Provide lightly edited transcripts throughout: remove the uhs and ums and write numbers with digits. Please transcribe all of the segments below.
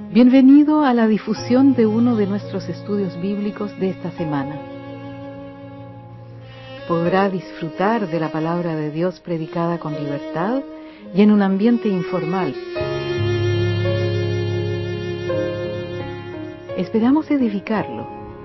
Bienvenido a la difusión de uno de nuestros estudios bíblicos de esta semana. Podrá disfrutar de la palabra de Dios predicada con libertad y en un ambiente informal. Esperamos edificarlo.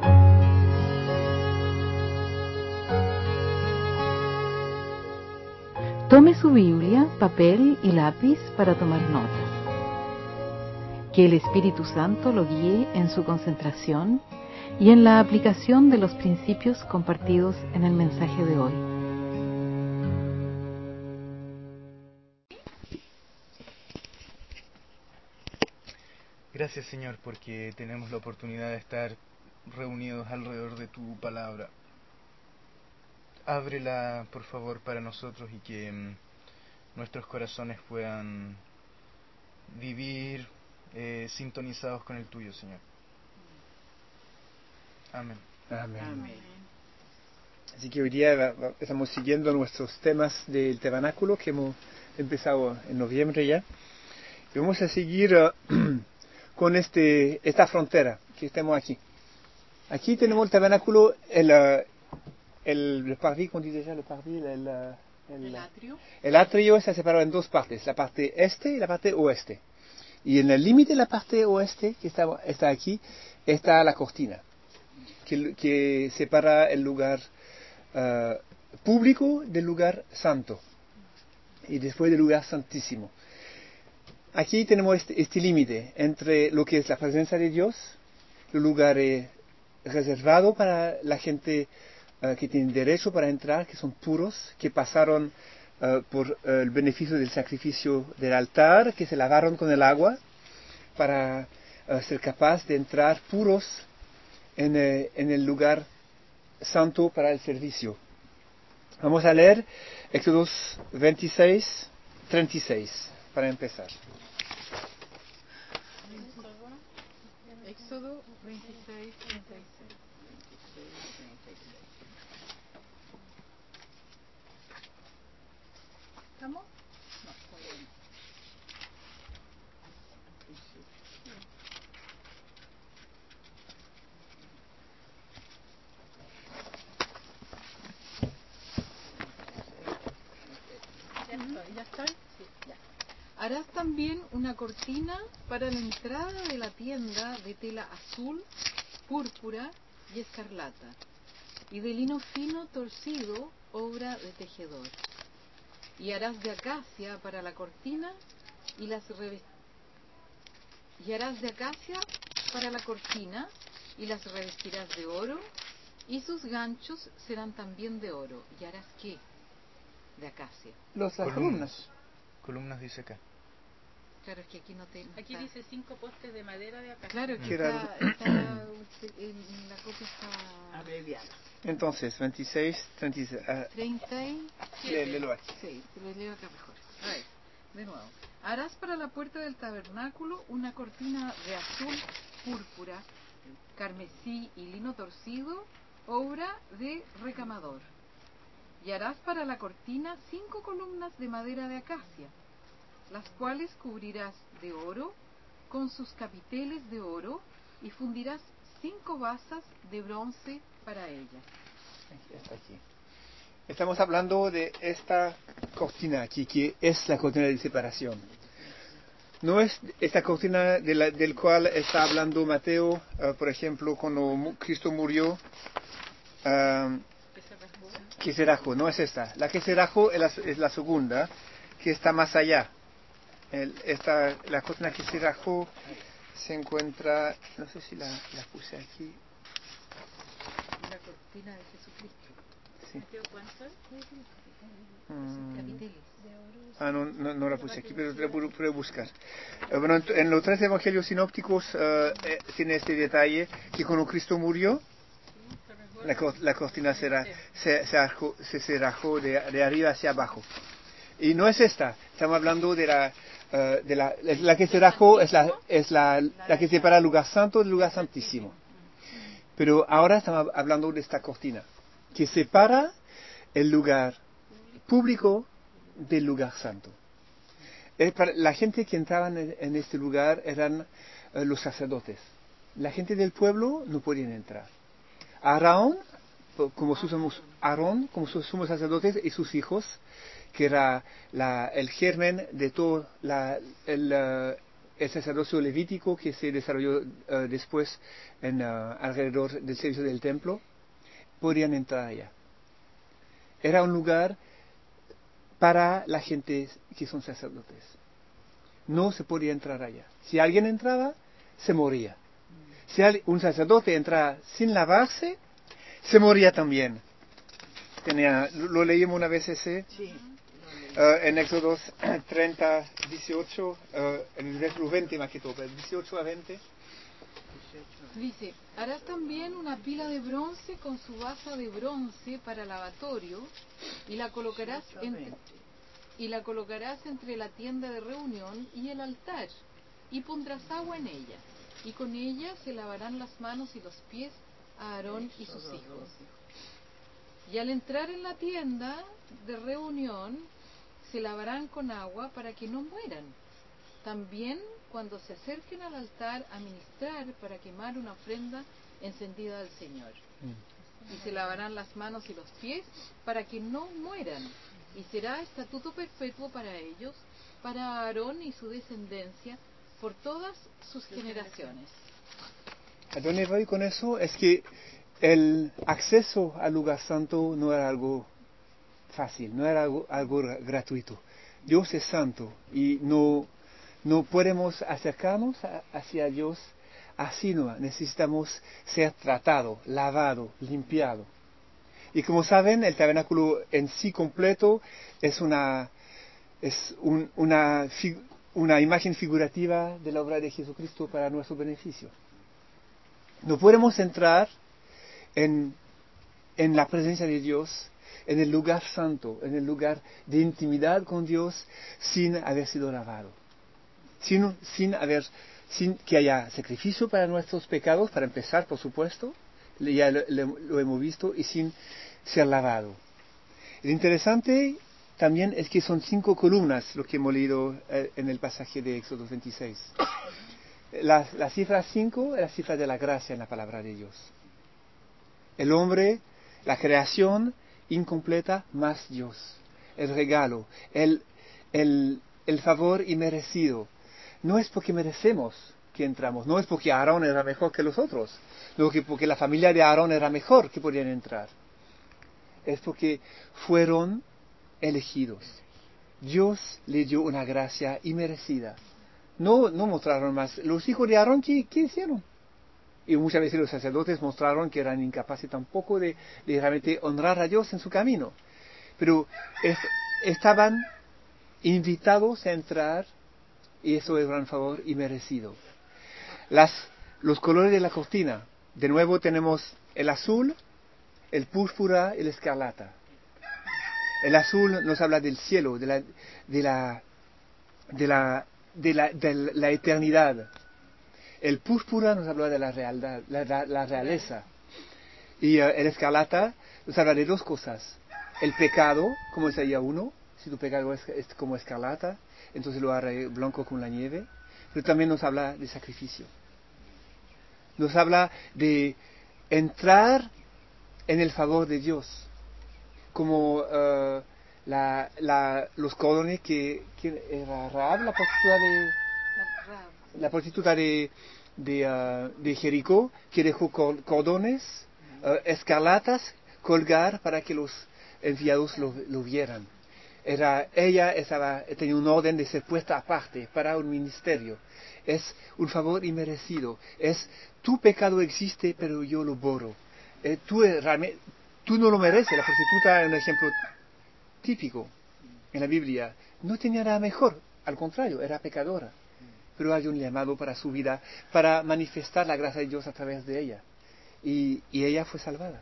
Tome su Biblia, papel y lápiz para tomar notas. Que el Espíritu Santo lo guíe en su concentración y en la aplicación de los principios compartidos en el mensaje de hoy. Gracias, Señor, porque tenemos la oportunidad de estar reunidos alrededor de tu palabra. Ábrela, por favor, para nosotros y que nuestros corazones puedan vivir sintonizados con el tuyo, Señor. Amén. Amén. Así que hoy día estamos siguiendo nuestros temas del tabernáculo que hemos empezado en noviembre ya. Y vamos a seguir con esta frontera que estamos aquí. Aquí tenemos el tabernáculo, el parvis, ¿cómo dice ya? El parvis, el atrio. El atrio está separado en dos partes, la parte este y la parte oeste. Y en el límite de la parte oeste, que está aquí, está la cortina, que separa el lugar público del lugar santo y después del lugar santísimo. Aquí tenemos este límite entre lo que es la presencia de Dios, el lugar reservado para la gente que tiene derecho para entrar, que son puros, que pasaron por el beneficio del sacrificio del altar, que se lavaron con el agua para ser capaz de entrar puros en el lugar santo para el servicio. Vamos a leer Éxodo 26, 36 para empezar. Éxodo 26, 36. ¿Estamos? No, todavía no. ¿Ya está? Sí, ya. Harás también una cortina para la entrada de la tienda de tela azul, púrpura y escarlata, y de lino fino torcido, obra de tejedor. Y harás de acacia para la cortina y las revestirás de oro, y sus ganchos serán también de oro. ¿Y harás qué? De acacia. Las columnas. Columnas dice acá. Claro, es que aquí no te... Aquí dice 5 postes de madera de acacia. Claro, que Era- la copia está abreviada. Entonces, 26, 36. 37. Léelo aquí. Sí, te lo leo acá mejor. A ver, de nuevo. Harás para la puerta del tabernáculo una cortina de azul, púrpura, carmesí y lino torcido, obra de recamador. Y harás para la cortina 5 columnas de madera de acacia, las cuales cubrirás de oro con sus capiteles de oro, y fundirás 5 basas de bronce para ellas. Está aquí. Estamos hablando de esta cortina aquí, que es la cortina de separación. No es esta cortina del cual está hablando Mateo, por ejemplo, cuando Cristo murió, que se rajó. No es esta. La que se rajó es la segunda, que está más allá. La cortina que se rajó se encuentra, no sé si la puse aquí. La cortina de Jesucristo. Sí. ¿Cuánto? Capiteles. No la puse aquí, pero la puedo buscar. Bueno, en los 3 evangelios sinópticos tiene este detalle, que cuando Cristo murió, la cortina se rajó de arriba hacia abajo. Y no es esta, estamos hablando de la que se rajó, es la que separa el lugar santo del lugar santísimo. Pero ahora estamos hablando de esta cortina, que separa el lugar público del lugar santo. La gente que entraba en este lugar eran los sacerdotes. La gente del pueblo no podían entrar. Aarón, como su sumo sacerdote, y sus hijos, que era el germen de todo el sacerdocio levítico que se desarrolló después alrededor del servicio del templo, podían entrar allá. Era un lugar para la gente que son sacerdotes. No se podía entrar allá. Si alguien entraba, se moría. Si un sacerdote entraba sin lavarse, se moría también. Lo leímos una vez ese. Sí. En Éxodo 30, 18, en el versículo 20 más que todo, 18 a 20. Dice, harás también una pila de bronce con su base de bronce para lavatorio y la colocarás entre la tienda de reunión y el altar, y pondrás agua en ella, y con ella se lavarán las manos y los pies a Aarón y sus hijos. Y al entrar en la tienda de reunión, se lavarán con agua para que no mueran. También cuando se acerquen al altar a ministrar para quemar una ofrenda encendida al Señor. Y se lavarán las manos y los pies para que no mueran. Y será estatuto perpetuo para ellos, para Aarón y su descendencia, por todas sus generaciones. ¿A dónde voy con eso? Es que el acceso al lugar santo no era algo fácil, no era algo gratuito. Dios es santo y no podemos acercarnos hacia Dios así, no. Necesitamos ser tratado, lavado, limpiado. Y como saben, el tabernáculo en sí completo es una imagen figurativa de la obra de Jesucristo para nuestro beneficio. No podemos entrar en la presencia de Dios, en el lugar santo, en el lugar de intimidad con Dios, sin haber sido lavado. Sin que haya sacrificio para nuestros pecados, para empezar, por supuesto, ya lo hemos visto, y sin ser lavado. Lo interesante también es que son 5 columnas, lo que hemos leído en el pasaje de Éxodo 26. La cifra 5 es la cifra de la gracia en la palabra de Dios. El hombre, la creación incompleta, más Dios. El regalo, el favor inmerecido. No es porque merecemos que entramos, no es porque Aarón era mejor que los otros, no es porque la familia de Aarón era mejor que podían entrar. Es porque fueron elegidos. Dios le dio una gracia inmerecida. No mostraron más. Los hijos de Aarón, ¿qué hicieron? Y muchas veces los sacerdotes mostraron que eran incapaces tampoco de realmente honrar a Dios en su camino. Pero estaban invitados a entrar, y eso es un gran favor inmerecido. Los colores de la cortina. De nuevo tenemos el azul, el púrpura y el escarlata. El azul nos habla del cielo, de la eternidad. El púrpura nos habla de la realidad, la realeza. Y el escarlata nos habla de 2 cosas. El pecado, como decía uno, si tu pecado es como escarlata, entonces lo haré blanco con la nieve. Pero también nos habla de sacrificio. Nos habla de entrar en el favor de Dios. Como los cordones que era Rahab, la prostituta de Jericó, que dejó cordones escarlatas colgar para que los enviados lo vieran. Ella tenía un orden de ser puesta aparte para un ministerio. Es un favor inmerecido. Tu pecado existe, pero yo lo borro. Tú no lo mereces. La prostituta es un ejemplo típico en la Biblia. No tenía nada mejor, al contrario, era pecadora. Pero hay un llamado para su vida, para manifestar la gracia de Dios a través de ella. Y ella fue salvada.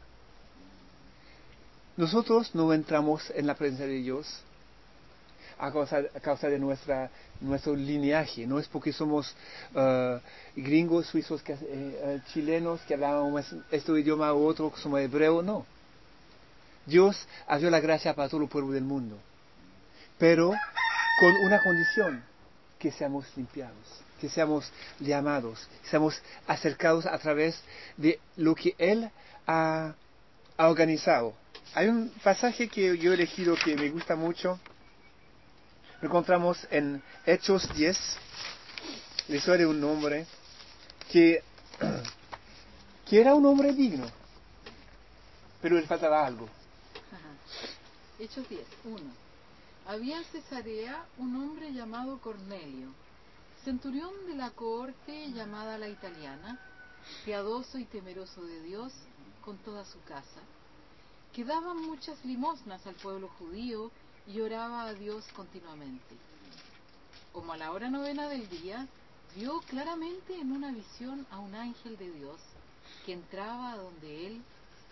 Nosotros no entramos en la presencia de Dios a causa de nuestro lineaje. No es porque somos gringos, suizos, chilenos, que hablamos este idioma u otro, que somos hebreos, no. Dios ha dado la gracia para todo el pueblo del mundo. Pero con una condición, que seamos limpiados, que seamos llamados, que seamos acercados a través de lo que Él ha organizado. Hay un pasaje que yo he elegido que me gusta mucho. Lo encontramos en Hechos 10, la historia de un hombre que era un hombre digno, pero le faltaba algo. Ajá. Hechos 10, 1. Había en Cesarea un hombre llamado Cornelio, centurión de la cohorte llamada la italiana, piadoso y temeroso de Dios con toda su casa, que daba muchas limosnas al pueblo judío y oraba a Dios continuamente. Como a la hora 9 del día, vio claramente en una visión a un ángel de Dios que entraba a donde él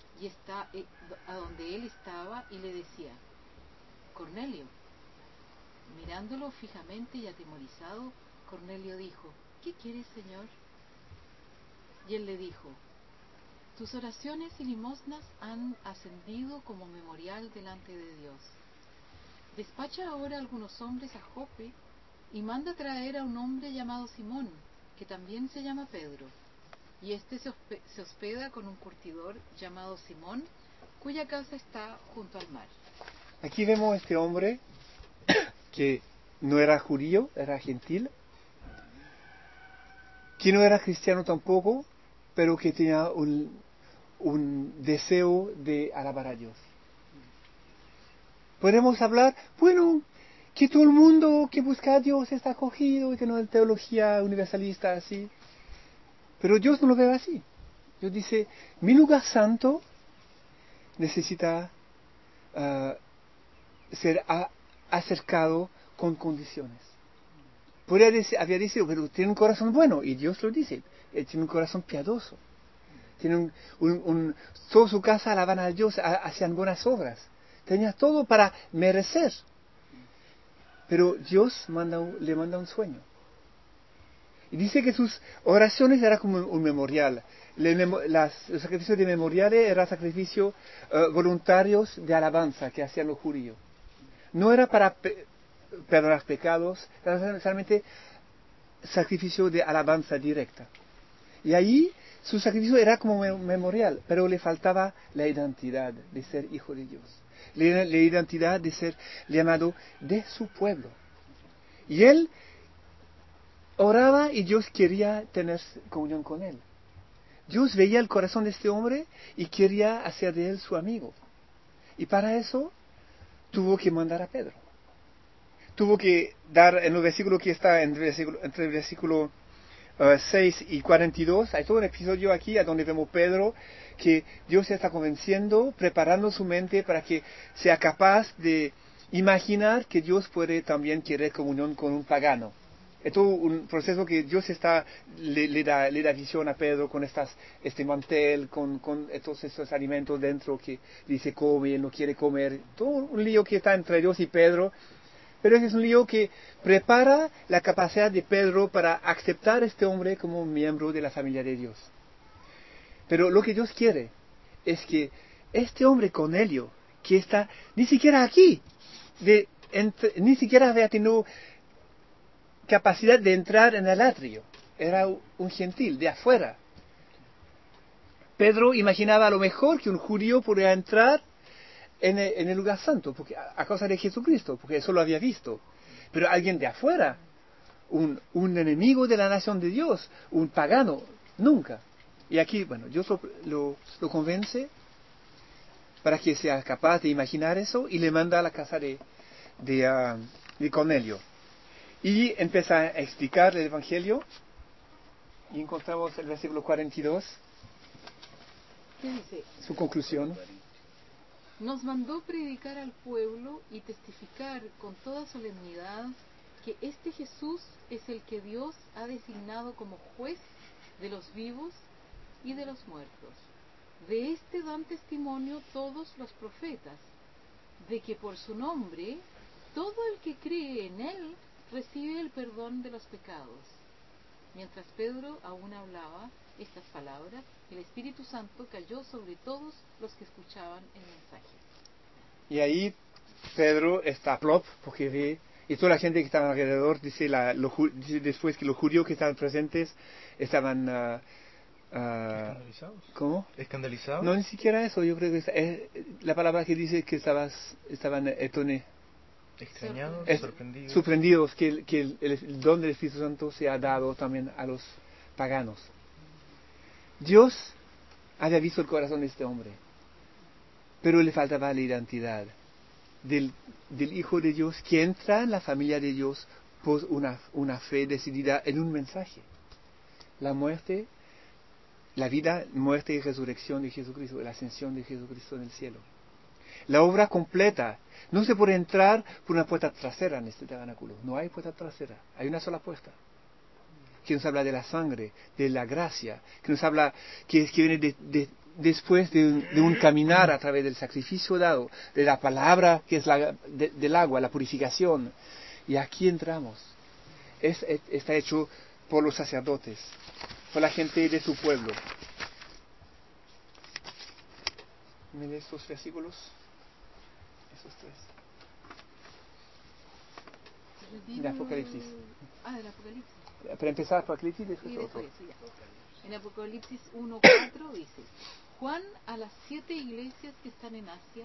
estaba y le decía: Cornelio. Mirándolo fijamente y atemorizado, Cornelio dijo: ¿Qué quieres, Señor? Y él le dijo: tus oraciones y limosnas han ascendido como memorial delante de Dios. Despacha ahora a algunos hombres a Jope y manda traer a un hombre llamado Simón, que también se llama Pedro, y este se hospeda con un curtidor llamado Simón, cuya casa está junto al mar. Aquí vemos a este hombre que no era judío, era gentil, que no era cristiano tampoco, pero que tenía un deseo de alabar a Dios. Podemos hablar, bueno, que todo el mundo que busca a Dios está acogido, y que no es teología universalista así. Pero Dios no lo ve así. Dios dice, mi lugar santo necesita ser acercado con condiciones. Había dicho, pero tiene un corazón bueno, y Dios lo dice, tiene un corazón piadoso. Tiene toda su casa alaban a Dios, hacían buenas obras. Tenía todo para merecer. Pero Dios le manda un sueño. Y dice que sus oraciones eran como un memorial. Los sacrificios de memoriales eran sacrificios voluntarios de alabanza que hacían los judíos. No era para perdonar pecados, era necesariamente sacrificio de alabanza directa. Y ahí su sacrificio era como memorial, pero le faltaba la identidad de ser hijo de Dios, la identidad de ser llamado de su pueblo. Y él oraba y Dios quería tener comunión con él. Dios veía el corazón de este hombre y quería hacer de él su amigo. Y para eso tuvo que mandar a Pedro. Tuvo que dar en el versículo que está entre el versículo 6 y 42, hay todo un episodio aquí a donde vemos Pedro que Dios se está convenciendo, preparando su mente para que sea capaz de imaginar que Dios puede también querer comunión con un pagano. Es todo un proceso que Dios le da visión a Pedro con este mantel, con todos estos alimentos dentro que dice come, él no quiere comer. Todo un lío que está entre Dios y Pedro. Pero ese es un lío que prepara la capacidad de Pedro para aceptar a este hombre como un miembro de la familia de Dios. Pero lo que Dios quiere es que este hombre Cornelio, que está ni siquiera aquí, ni siquiera había tenido capacidad de entrar en el atrio, era un gentil de afuera. Pedro imaginaba a lo mejor que un judío podía entrar en el lugar santo, porque a causa de Jesucristo, porque eso lo había visto. Pero alguien de afuera, un enemigo de la nación de Dios, un pagano, nunca. Y aquí, bueno, Dios lo convence para que sea capaz de imaginar eso y le manda a la casa de Cornelio. Y empieza a explicar el Evangelio y encontramos el versículo 42. ¿Qué dice? Su conclusión. Nos mandó predicar al pueblo y testificar con toda solemnidad que este Jesús es el que Dios ha designado como juez de los vivos y de los muertos. De este dan testimonio todos los profetas, de que por su nombre todo el que cree en él recibe el perdón de los pecados. Mientras Pedro aún hablaba estas palabras, el Espíritu Santo cayó sobre todos los que escuchaban el mensaje. Y ahí Pedro está plop porque ve Y toda la gente que estaba alrededor, dice después que los judíos que estaban presentes estaban... ¿Escandalizados? ¿Cómo? ¿Escandalizados? No, ni siquiera eso. Yo creo que la palabra que dice que estaban Extrañados, sorprendidos. sorprendidos que el don del Espíritu Santo se ha dado también a los paganos. Dios había visto el corazón de este hombre, pero le faltaba la identidad del Hijo de Dios que entra en la familia de Dios por una fe decidida en un mensaje. La muerte, la vida, muerte y resurrección de Jesucristo, la ascensión de Jesucristo en el cielo. La obra completa. No se puede entrar por una puerta trasera en este tabernáculo. No hay puerta trasera. Hay una sola puerta. Que nos habla de la sangre, de la gracia. Que nos habla que viene después de un caminar a través del sacrificio dado, de la palabra que es del agua, la purificación. Y aquí entramos. Está hecho por los sacerdotes, por la gente de su pueblo. Miren estos versículos. Esos tres. De Apocalipsis. Del Apocalipsis. Para empezar, Apocalipsis y después Y otro. después, ya. En Apocalipsis 1:4 dice: Juan a las 7 iglesias que están en Asia,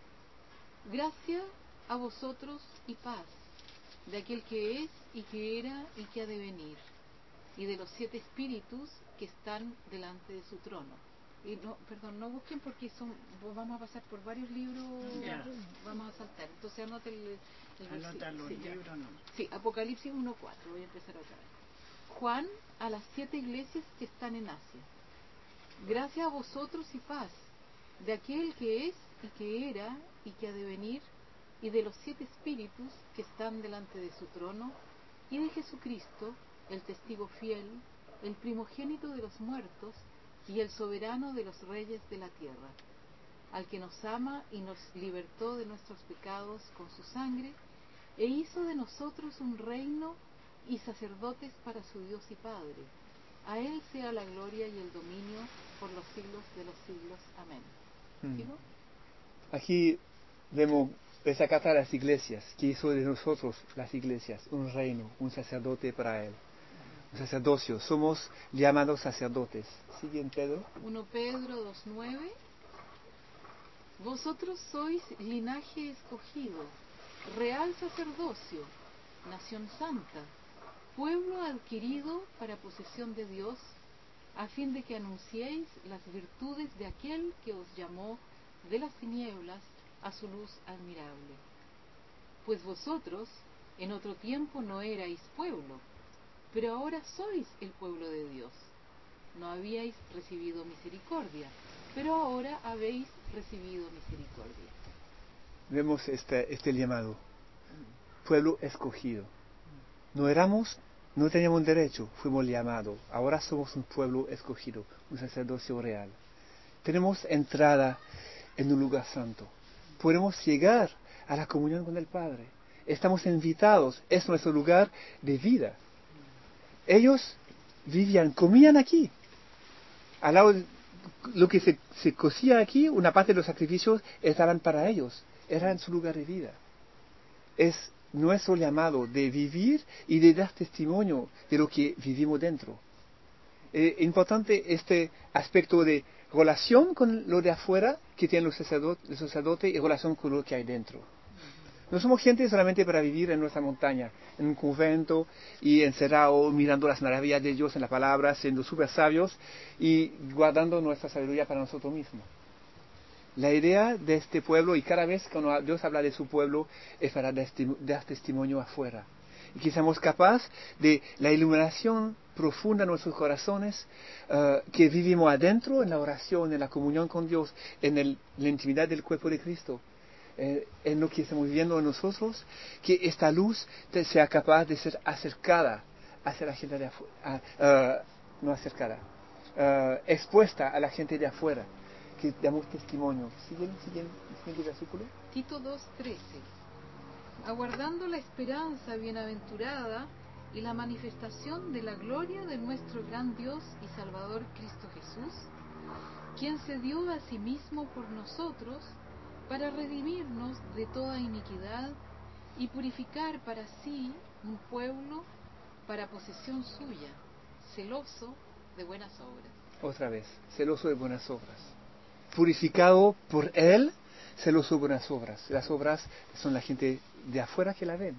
gracia a vosotros y paz, de aquel que es y que era y que ha de venir, y de los 7 espíritus que están delante de su trono. Y no busquen porque vamos a pasar por varios libros, Ya. vamos a saltar. Entonces anota el Anota los libros, no. Sí, Apocalipsis 1:4, voy a empezar otra vez. Juan a las 7 iglesias que están en Asia. Gracias a vosotros y paz, de aquel que es y que era y que ha de venir, y de los 7 espíritus que están delante de su trono, y de Jesucristo, el testigo fiel, el primogénito de los muertos, y el soberano de los reyes de la tierra, al que nos ama y nos libertó de nuestros pecados con su sangre, e hizo de nosotros un reino y sacerdotes para su Dios y Padre. A él sea la gloria y el dominio por los siglos de los siglos. Amén. ¿Sigo? Aquí vemos esa carta a las iglesias, que hizo de nosotros las iglesias un reino, un sacerdote para él. Un sacerdocio, somos llamados sacerdotes. ¿Sigue en Pedro? 1 Pedro 2:9. Vosotros sois linaje escogido, real sacerdocio, nación santa, pueblo adquirido para posesión de Dios, a fin de que anunciéis las virtudes de aquel que os llamó de las tinieblas a su luz admirable. Pues vosotros en otro tiempo no erais pueblo, pero ahora sois el pueblo de Dios. No habíais recibido misericordia, pero ahora habéis recibido misericordia. Vemos este llamado. Pueblo escogido. No teníamos derecho, fuimos llamados. Ahora somos un pueblo escogido, un sacerdocio real. Tenemos entrada en un lugar santo. Podemos llegar a la comunión con el Padre. Estamos invitados, es nuestro lugar de vida. Ellos comían aquí. Al lado de lo que se cocía aquí, una parte de los sacrificios estaban para ellos. Era en su lugar de vida. Es nuestro llamado de vivir y de dar testimonio de lo que vivimos dentro. Importante este aspecto de relación con lo de afuera que tienen los sacerdotes y relación con lo que hay dentro. No somos gente solamente para vivir en nuestra montaña, en un convento y encerrado mirando las maravillas de Dios en la palabra, siendo súper sabios y guardando nuestra sabiduría para nosotros mismos. La idea de este pueblo, y cada vez cuando Dios habla de su pueblo, es para dar testimonio afuera. Y que seamos capaces de la iluminación profunda en nuestros corazones, que vivimos adentro, en la oración, en la comunión con Dios, en la intimidad del cuerpo de Cristo, en lo que estamos viviendo en nosotros, que esta luz sea capaz de ser acercada hacia la gente de afuera, no acercada, expuesta a la gente de afuera, que damos testimonio. ¿Siguiente versículo? Tito 2:13. Aguardando la esperanza bienaventurada y la manifestación de la gloria de nuestro gran Dios y Salvador Cristo Jesús, quien se dio a sí mismo por nosotros para redimirnos de toda iniquidad y purificar para sí un pueblo para posesión suya, celoso de buenas obras. Otra vez, celoso de buenas obras. Purificado por Él, celoso de buenas obras. Las obras son la gente de afuera que la ven.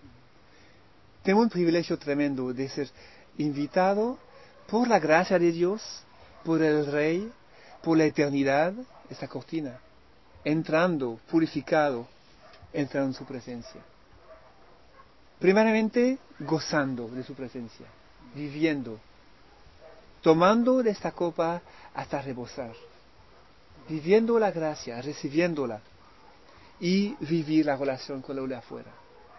Tengo un privilegio tremendo de ser invitado por la gracia de Dios, por el Rey, por la eternidad, esta cortina, entrando, purificado, entrando en su presencia. Primeramente, gozando de su presencia, viviendo, tomando de esta copa hasta rebosar, viviendo la gracia, recibiéndola, y vivir la relación con lo de afuera.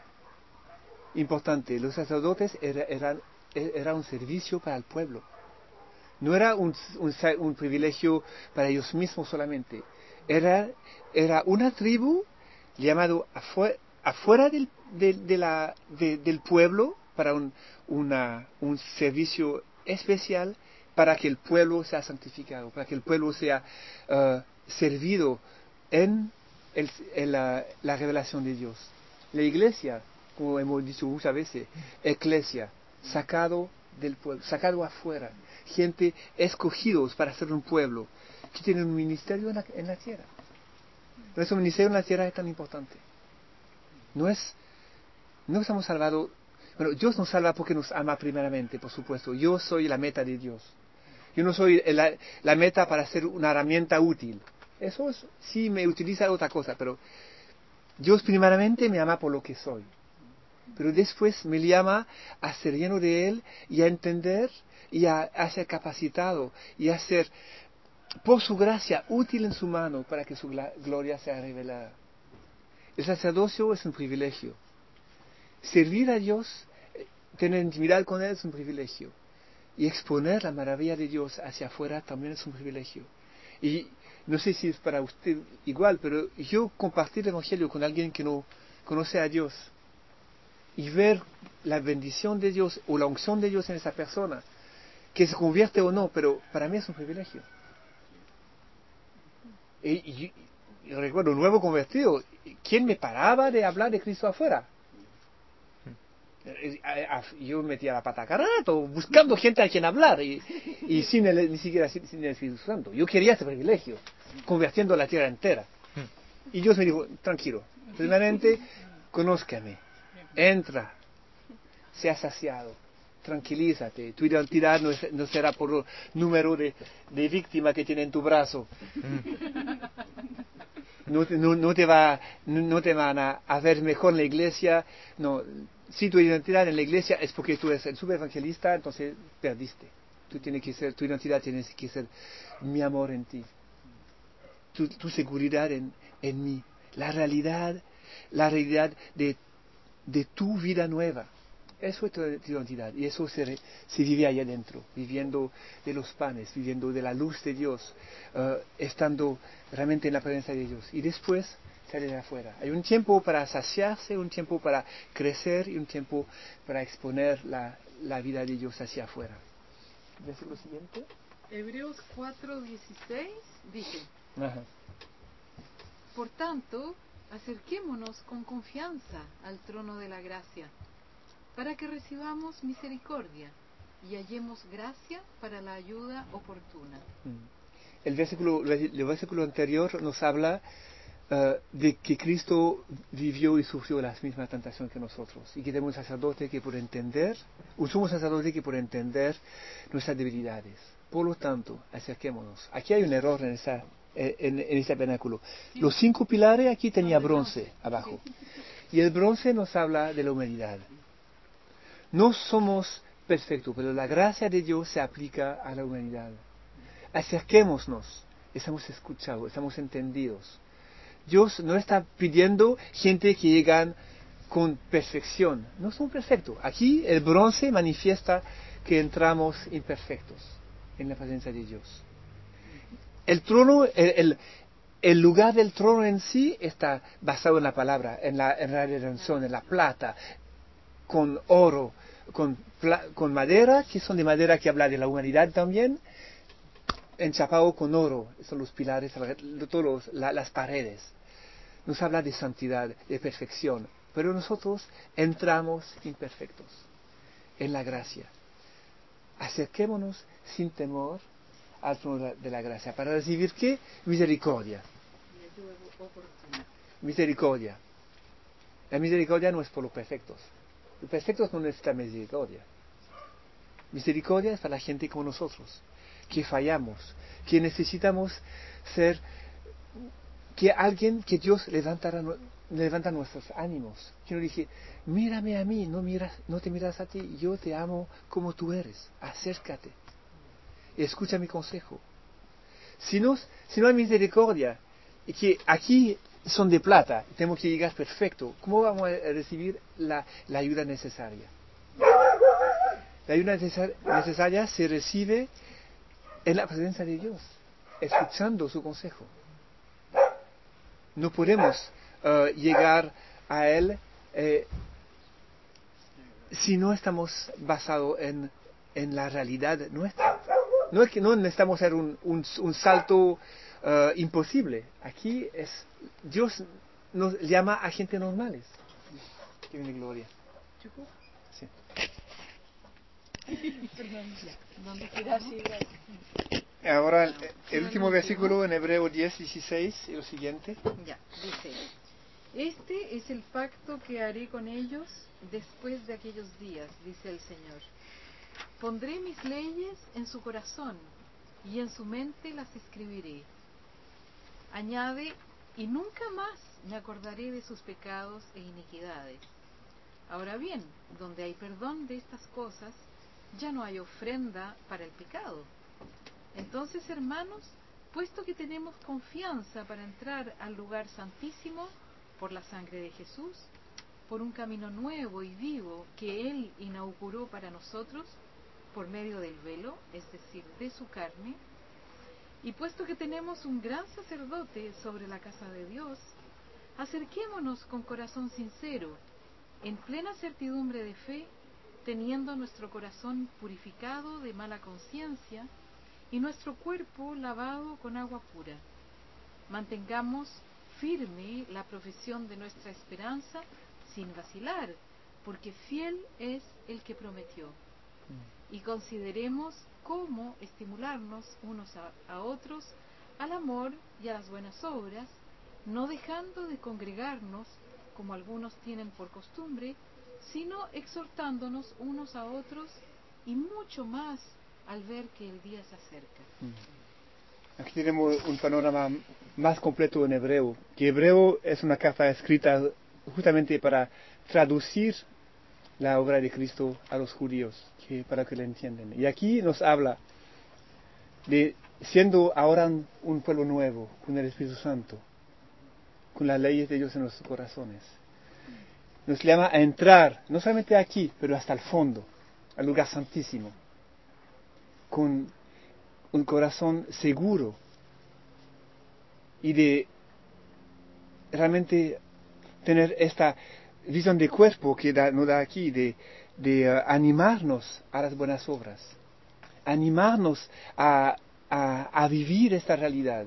Importante, los sacerdotes era un servicio para el pueblo. No era un privilegio para ellos mismos solamente. Era una tribu llamado afuera del pueblo para un servicio especial para que el pueblo sea santificado, para que el pueblo sea servido en la revelación de Dios. La iglesia, como hemos dicho muchas veces, eclesia, sacado del pueblo, sacado afuera, gente escogidos para ser un pueblo que tiene un ministerio en la tierra. Nuestro ministerio en la tierra es tan importante. No estamos salvados. Bueno, Dios nos salva porque nos ama primeramente, por supuesto. Yo soy la meta de Dios. Yo no soy la meta para ser una herramienta útil. Eso sí me utiliza otra cosa, pero Dios primeramente me ama por lo que soy. Pero después me llama a ser lleno de Él y a entender y a ser capacitado y a ser, por su gracia, útil en su mano para que su gloria sea revelada. El sacerdocio es un privilegio. Servir a Dios, tener intimidad con Él es un privilegio. Y exponer la maravilla de Dios hacia afuera también es un privilegio. Y no sé si es para usted igual, pero yo compartir el Evangelio con alguien que no conoce a Dios y ver la bendición de Dios o la unción de Dios en esa persona, que se convierte o no, pero para mí es un privilegio. Y recuerdo, un nuevo convertido, ¿quién me paraba de hablar de Cristo afuera? Yo metía la pata cada rato, buscando gente a quien hablar, y ni siquiera sin el Espíritu Santo. Yo quería ese privilegio, convirtiendo la tierra entera. Y Dios me dijo, tranquilo, primeramente, conózcame, entra, sea saciado, tranquilízate, tu identidad no será por el número de víctimas que tiene en tu brazo. No te van a ver mejor en la iglesia. No, si tu identidad en la iglesia es porque tú eres el superevangelista, entonces perdiste. Tu identidad tiene que ser mi amor en ti, tu seguridad en mí, la realidad de tu vida nueva. Eso es tu identidad, y eso se vive ahí adentro, viviendo de los panes, viviendo de la luz de Dios, estando realmente en la presencia de Dios. Y después sale de afuera. Hay un tiempo para saciarse, un tiempo para crecer y un tiempo para exponer la vida de Dios hacia afuera. ¿Versículo siguiente? Hebreos 4:16 dice: Ajá. Por tanto, acerquémonos con confianza al trono de la gracia, para que recibamos misericordia y hallemos gracia para la ayuda oportuna. El versículo anterior nos habla de que Cristo vivió y sufrió las mismas tentaciones que nosotros, y que tenemos un sacerdote que puede entender, un sumo sacerdote que puede entender nuestras debilidades. Por lo tanto, acerquémonos. Aquí hay un error en este pináculo. Los 5 pilares aquí tenía bronce abajo, y el bronce nos habla de la humanidad. No somos perfectos, pero la gracia de Dios se aplica a la humanidad. Acerquémonos, estamos escuchados, estamos entendidos. Dios no está pidiendo gente que llegan con perfección. No son perfectos. Aquí el bronce manifiesta que entramos imperfectos en la presencia de Dios. El trono, el lugar del trono en sí está basado en la palabra, en la redención, en la plata, con oro, con madera, que son de madera que habla de la humanidad también, enchapado con oro, son los pilares, las paredes. Nos habla de santidad, de perfección. pero nosotros entramos imperfectos en la gracia. Acerquémonos sin temor al trono de la gracia para recibir ¿qué? Misericordia. Misericordia. La misericordia no es por los perfectos. Los perfectos no necesitan misericordia. Misericordia es para la gente como nosotros, que fallamos, que necesitamos ser, que Dios levanta nuestros ánimos. Que nos dice, mírame a mí, no te miras a ti, yo te amo como tú eres, acércate, escucha mi consejo. Si no hay misericordia, y que aquí son de plata, tenemos que llegar perfecto, ¿cómo vamos a recibir la ayuda necesaria? La ayuda necesaria se recibe en la presencia de Dios, escuchando su consejo. No podemos llegar a Él si no estamos basados en la realidad nuestra. No es que no necesitamos hacer un salto imposible. Aquí Dios nos llama a gente normales. Que viene gloria. Sí. Ahora el último versículo en Hebreo 10:16 y lo siguiente. Ya, dice, este es el pacto que haré con ellos después de aquellos días, dice el Señor. Pondré mis leyes en su corazón y en su mente las escribiré. Añade, y nunca más me acordaré de sus pecados e iniquidades. Ahora bien, donde hay perdón de estas cosas, ya no hay ofrenda para el pecado. Entonces, hermanos, puesto que tenemos confianza para entrar al lugar santísimo por la sangre de Jesús, por un camino nuevo y vivo que Él inauguró para nosotros, por medio del velo, es decir, de su carne, y puesto que tenemos un gran sacerdote sobre la casa de Dios, acerquémonos con corazón sincero, en plena certidumbre de fe, teniendo nuestro corazón purificado de mala conciencia y nuestro cuerpo lavado con agua pura. Mantengamos firme la profesión de nuestra esperanza sin vacilar, porque fiel es el que prometió. Y consideremos cómo estimularnos unos a otros al amor y a las buenas obras, no dejando de congregarnos como algunos tienen por costumbre, sino exhortándonos unos a otros, y mucho más al ver que el día se acerca. Aquí tenemos un panorama más completo en hebreo, que hebreo es una carta escrita justamente para traducir la obra de Cristo a los judíos, para que la entiendan. Y aquí nos habla de siendo ahora un pueblo nuevo, con el Espíritu Santo, con las leyes de Dios en nuestros corazones. Nos llama a entrar, no solamente aquí, pero hasta el fondo, al lugar santísimo, con un corazón seguro y de realmente tener esta visión de cuerpo que nos da aquí, de animarnos a las buenas obras, animarnos a vivir esta realidad.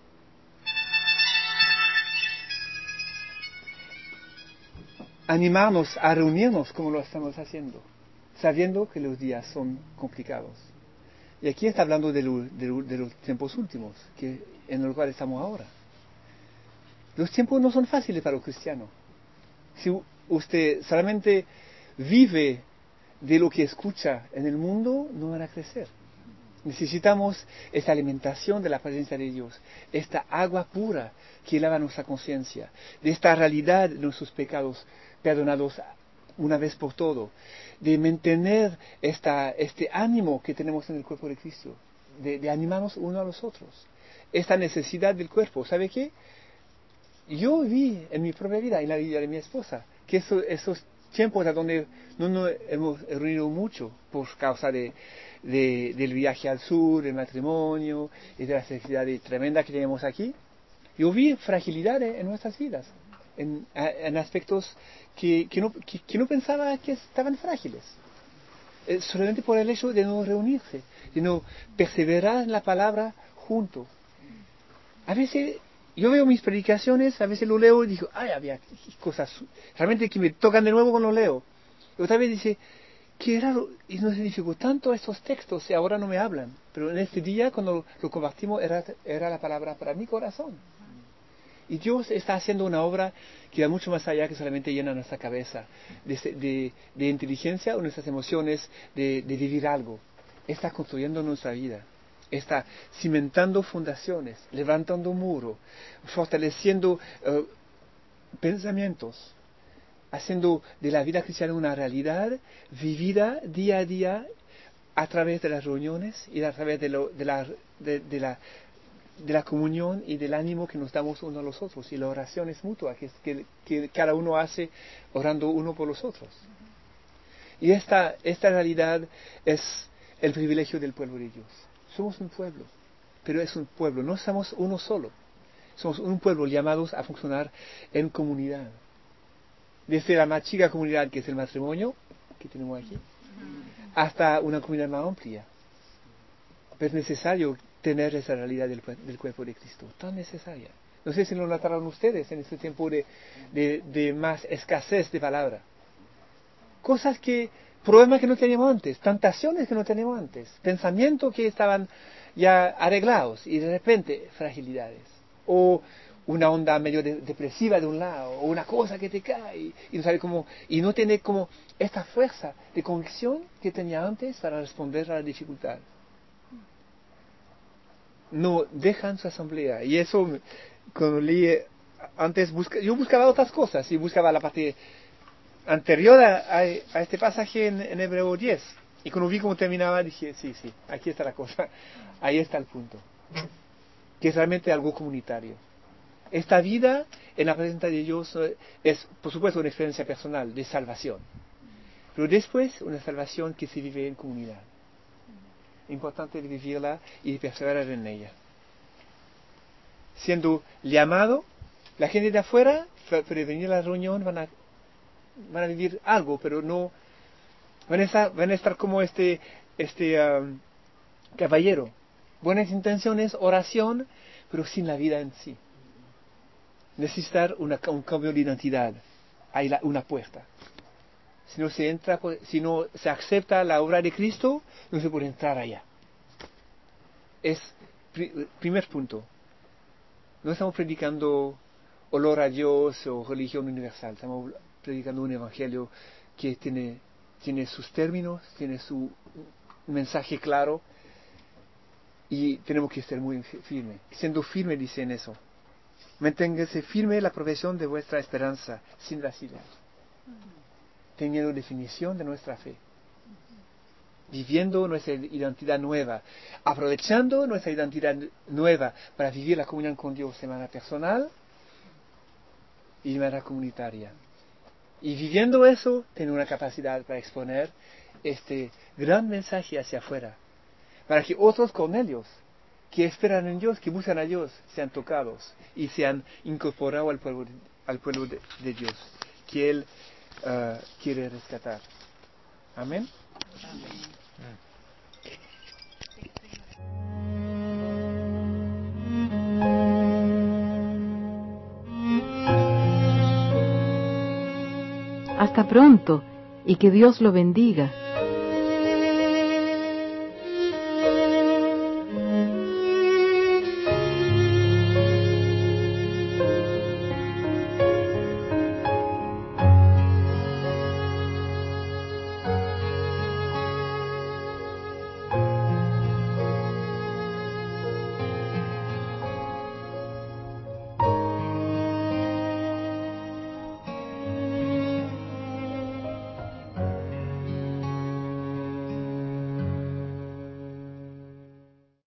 Animarnos a reunirnos como lo estamos haciendo, sabiendo que los días son complicados. Y aquí está hablando de los tiempos últimos, en los cuales estamos ahora. Los tiempos no son fáciles para los cristianos. Si usted solamente vive de lo que escucha en el mundo, no van a crecer. Necesitamos esta alimentación de la presencia de Dios, esta agua pura que lava nuestra conciencia, de esta realidad de nuestros pecados perdonados una vez por todo, de mantener este ánimo que tenemos en el cuerpo de Cristo, de animarnos uno a los otros, esta necesidad del cuerpo. ¿Sabe qué? Yo vi en mi propia vida, en la vida de mi esposa, que esos tiempos a donde no nos hemos reunido mucho por causa del viaje al sur, del matrimonio y de la necesidad tremenda que tenemos aquí, yo vi fragilidades en nuestras vidas, en aspectos que no pensaba que estaban frágiles, solamente por el hecho de no reunirse, de no perseverar en la palabra juntos. A veces yo veo mis predicaciones, a veces lo leo y digo, ay, había cosas realmente que me tocan de nuevo cuando lo leo. Y otra vez dice, qué raro, y nos edificó tanto estos textos y ahora no me hablan. Pero en este día, cuando lo compartimos, era la palabra para mi corazón. Y Dios está haciendo una obra que va mucho más allá que solamente llena nuestra cabeza de inteligencia o nuestras emociones, de vivir algo. Está construyendo nuestra vida. Está cimentando fundaciones, levantando un muro, fortaleciendo pensamientos, haciendo de la vida cristiana una realidad vivida día a día a través de las reuniones y a través de la comunión y del ánimo que nos damos uno a los otros, y la oración es mutua, que cada uno hace orando uno por los otros. Y esta realidad es el privilegio del pueblo de Dios. Somos un pueblo, pero es un pueblo, no somos uno solo. Somos un pueblo llamados a funcionar en comunidad. Desde la más chica comunidad que es el matrimonio, que tenemos aquí, hasta una comunidad más amplia. Pero es necesario tener esa realidad del cuerpo de Cristo, tan necesaria. No sé si lo notaron ustedes en este tiempo de más escasez de palabra. Problemas que no teníamos antes, tentaciones que no teníamos antes, pensamientos que estaban ya arreglados y de repente fragilidades. O una onda medio depresiva de un lado, o una cosa que te cae y no sabe cómo, y no tiene como esta fuerza de convicción que tenía antes para responder a la dificultad. No dejan su asamblea. Y eso, cuando leí antes, yo buscaba otras cosas y buscaba la parte anterior a este pasaje en Hebreo 10. Y cuando vi cómo terminaba, dije, sí, aquí está la cosa. Ahí está el punto. Que es realmente algo comunitario. Esta vida en la presencia de Dios es, por supuesto, una experiencia personal de salvación. Pero después, una salvación que se vive en comunidad. Importante de vivirla y de perseverar en ella. Siendo llamado, la gente de afuera, para venir a la reunión, van a vivir algo, pero no van a estar como este caballero. Buenas intenciones, oración, pero sin la vida en sí. Necesitar un cambio de identidad. Hay una puerta. Si no se acepta la obra de Cristo, no se puede entrar allá. Es primer punto. No estamos predicando olor a Dios o religión universal. Estamos predicando un evangelio que tiene sus términos, tiene su mensaje claro, y tenemos que ser muy firmes. Siendo firme, dice en eso. Manténgase firme la profesión de vuestra esperanza, sin vacilar. Teniendo definición de nuestra fe. Viviendo nuestra identidad nueva. Aprovechando nuestra identidad nueva para vivir la comunión con Dios de manera personal y de manera comunitaria. Y viviendo eso, tener una capacidad para exponer este gran mensaje hacia afuera. Para que otros Cornelios, que esperan en Dios, que buscan a Dios, sean tocados y sean incorporados al pueblo de Dios, que Él quiere rescatar. Amén. Hasta pronto y que Dios lo bendiga.